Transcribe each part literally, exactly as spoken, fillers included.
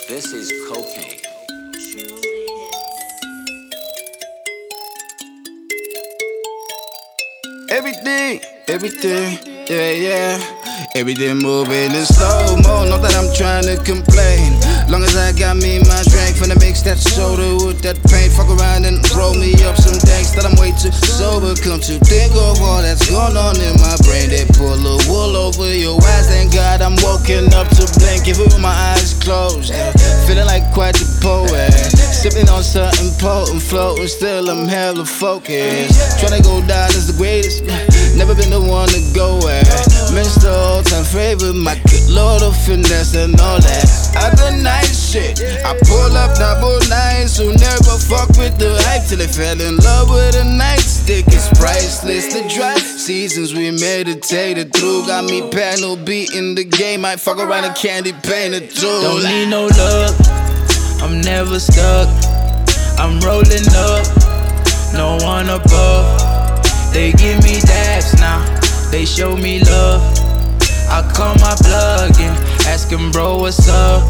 This is cocaine. Everything, everything, yeah, yeah. Everything moving in slow-mo, not that I'm trying to complain. Long as I got me my drink, finna mix that soda with that paint. Fuck around and roll me up some danks that I'm way too sober. Come to think of all that's going on in my brain. They pull a wool over your eyes, thank God I'm woken up to blink. Even with my eyes closed, feeling like quite the poet. Sipping on something potent, floating, still I'm hella focused. Tryna go down as the greatest, never been the one to go at. Mister All-time favorite, my good lord of finesse and all that. Other night shit, I pull up double nines who never fuck with the hype till they fell in love with a nightstick. It's priceless. The dry seasons we meditated through got me panel beating the game. Might fuck around and candy paint it too. Don't need no luck, I'm never stuck. I'm rolling up, no one above. They give me dabs now, they show me love. I call my plug in, ask him bro what's up.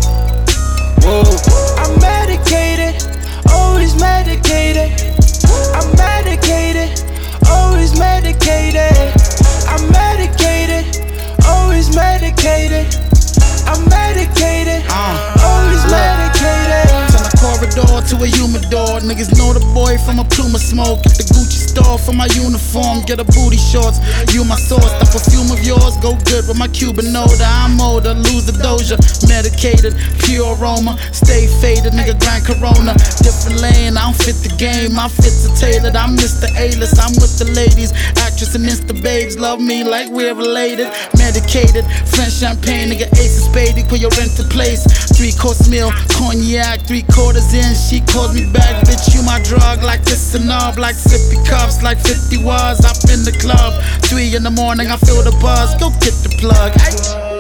Whoa, I'm medicated, always medicated. I'm medicated, always medicated. I'm medicated, always medicated. I'm medicated, always medicated. Turn a corridor to a humidor. Niggas know the boy from a plume of smoke. Get the Gucci store for my uniform. Get a booty shorts. You my source. The perfume of yours go good with my Cuban odor. I'm older, lose the doja. Medicated, pure aroma. Stay faded, nigga grind Corona. Different lane, I don't fit the game. I fit the tailored. I'm Mister A-list. I'm with the ladies. Actress and Insta babes love me like we're related. Medicated, French champagne, nigga ace of spades. Put your rent in place. Three course meal, cognac, three quarters in. She calls me back, bitch, you my drug. Like this and up, like sippy cups, like fifty was up in the club. Three in the morning, I feel the buzz. Go get the plug. Ay.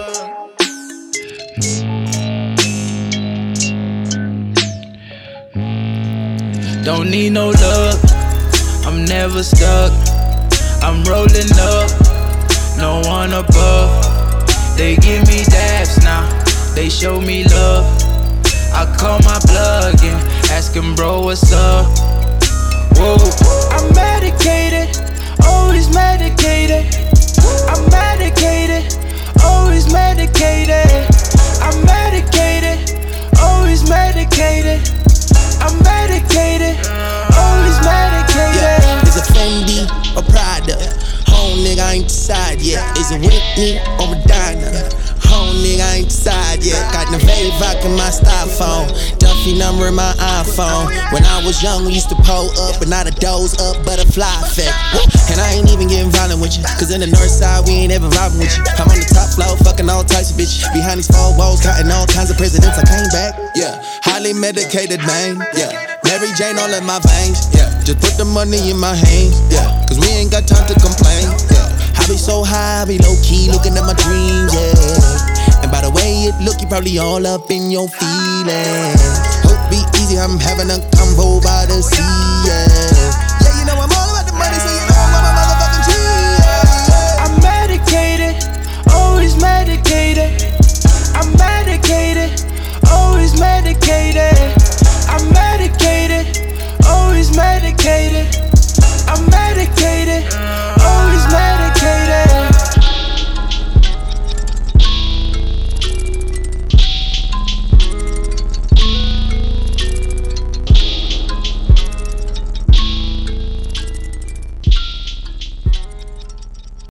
Don't need no luck, I'm never stuck. I'm rolling up, no one above. They give me dabs now, they show me love. I call my plug in, ask him bro what's up. Whoa, I'm medicated, always medicated. I'm medicated, always medicated. I'm medicated, always medicated. I'm medicated, always medicated. Yeah, is it Fendi or Prada? Home nigga, I ain't decided yet. Is it Whitney or Madonna? Home nigga, I ain't decided yet. Got the Vavoc in my styrofoam, Duffy number in my iPhone. When I was young, we used to pull up, but not a doze up, butterfly effect. And I ain't even getting violent with you, cause in the north side, we ain't ever vibing with you. I'm on the top floor, fucking all types of bitches. Behind these four walls, counting all kinds of presidents. I came back, yeah. Highly medicated, man, yeah. Mary Jane all in my veins, yeah. Just put the money in my hands, yeah. Cause we ain't got time to complain, yeah. I be so high, I be low key, looking at my dreams, yeah. And by the way it look, you probably all up in your feelings. Hope be easy, I'm having a convo by the sea, yeah.